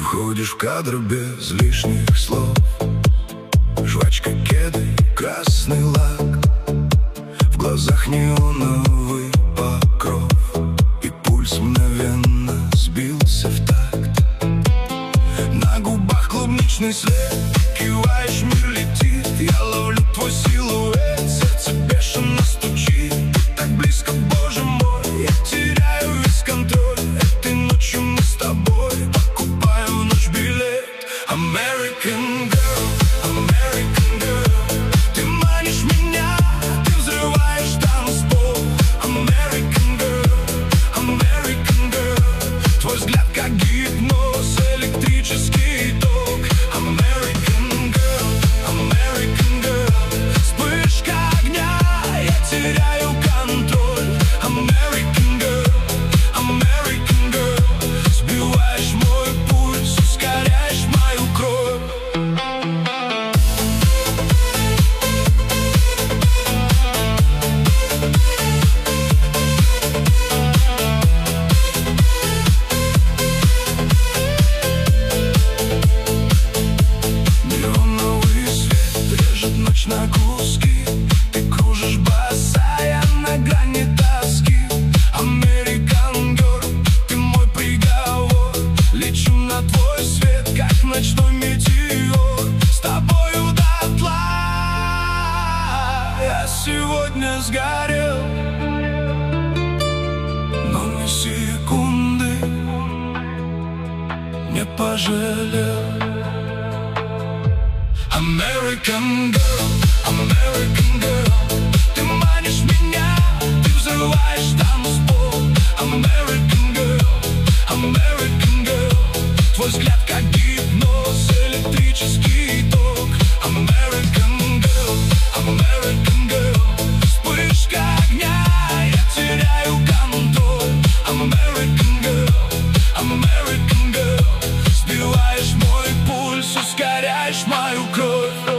входишь в кадр без лишних слов. Жвачка, кеды, красный лак, в глазах неоновый покров, и пульс мгновенно сбился в такт. На губах клубничный след, киваешь, мир летит. Я ловлю твой силуэт, сердце бешено стучит. Ты так близко, боже мой, я теряю весь контроль. Этой ночью мы с тобой покупаем в ночь билет. American girl, American girl, ты манишь меня, ты взрываешь танцпол. American girl, American girl, твой взгляд как гипноз, электрический ток. American girl, American girl, вспышка огня, я теряю контроль. American girl, American girl, сбиваешь мой пульс, ускоряешь мою кровь. Неоновый свет режет ночь на куски. Ты кружишь босая на грани тоски. American girl, ты мой приговор. Лечу на твой свет, как ночной метеор. С тобою дотла я сегодня сгорел, но ни секунды не пожалел. American girl, American girl, ты манишь меня, ты взрываешь танцпол. American girl, American girl, твой взгляд как гипноз, электрический ток. American girl, American girl, вспышка огня, я теряю контроль. American girl, American girl, сбиваешь мой пульс, ускоряешь мою кровь.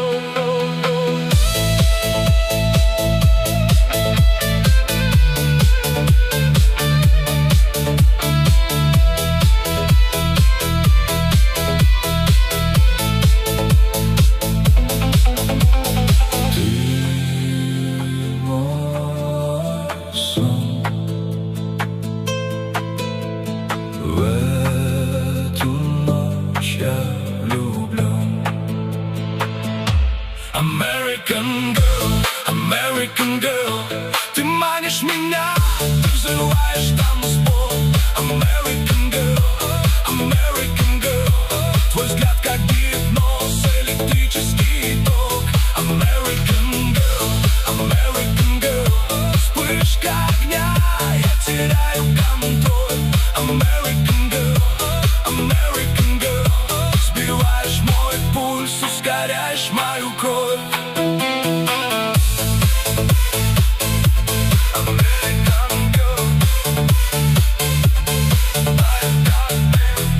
В эту ночь я влюблен. American girl, American girl, ты манишь меня, ты взрываешь танцпол. American girl, American girl, твой взгляд как гипноз, электрический ток. American girl, American girl, вспышка огня, я теряю контроль. American girl, American girl, сбиваешь мой пульс, ускоряешь мою кровь. American girl, I got me.